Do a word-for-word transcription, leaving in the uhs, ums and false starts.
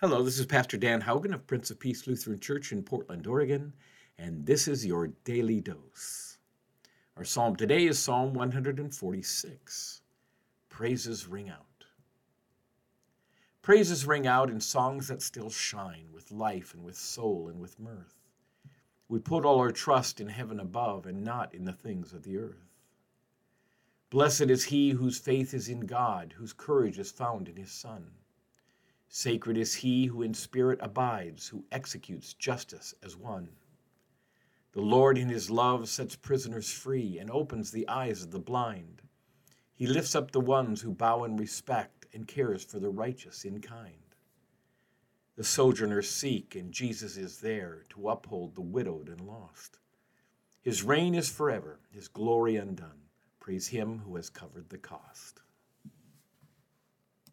Hello, this is Pastor Dan Haugen of Prince of Peace Lutheran Church in Portland, Oregon, and this is your Daily Dose. Our psalm today is Psalm one forty-six. Praises ring out. Praises ring out in songs that still shine with life and with soul and with mirth. We put all our trust in heaven above and not in the things of the earth. Blessed is he whose faith is in God, whose courage is found in his Son. Sacred is he who in spirit abides, who executes justice as one. The Lord in his love sets prisoners free and opens the eyes of the blind. He lifts up the ones who bow in respect and cares for the righteous in kind. The sojourners seek, and Jesus is there to uphold the widowed and lost. His reign is forever, his glory undone. Praise him who has covered the cost.